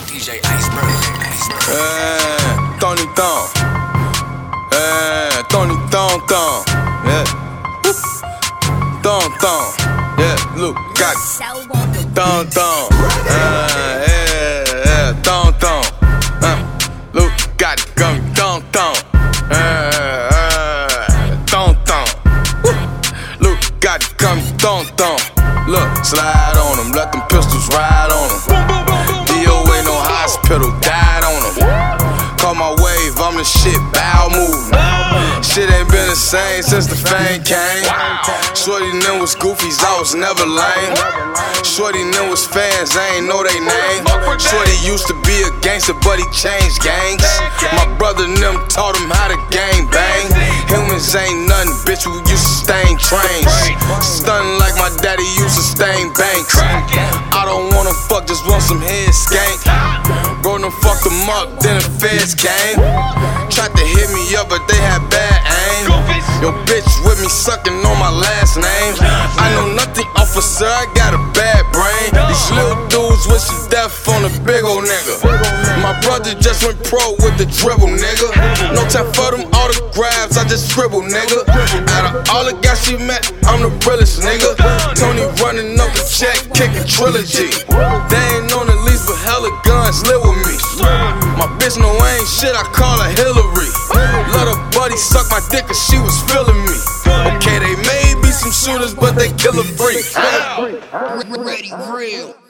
DJ Iceberg. Tony Thon. Tony Thon Thon. Yeah. Thon Thon. Yeah, look, got it. Thon Thon. Thon Thon. Look, got it. Come, Thon Thon. Thon Thon. Look, got it. Come, Thon Thon. Look, slide on them, let them pistols ride on them. DOA no hospital, died on them. Call my wave, I'm the shit, bow moving. Shit ain't been the same since the fame came. Shorty knew was goofies, I was never lame. Shorty knew was fans, I ain't know they name. Shorty used to be a gangster, but he changed gangs. My brother and them taught him how to gang bang. Humans ain't nothing, bitch, we used to stain trains. Stunning like my daddy used to stain banks. I don't wanna fuck, just want some head skank. Bro, done fucked them up, then the feds came. Tried to hit me up, but they had bad aim. Yo, bitch with me sucking on my last name. I know nothing, officer, I got a bad brain. These little dudes wishing death on a big ol' nigga. My brother just went pro with the dribble, nigga. No time for them autographs, I just scribble, nigga. Out of all the guys she met, I'm the realest, nigga. Tony running up the check, kicking trilogy. They ain't on the lease, but hella guns live with me. My bitch no ain't shit, I call her Hillary. Let her buddy suck my dick cause she was feeling me. Okay, they may be some shooters, but they killer free. Ready, real.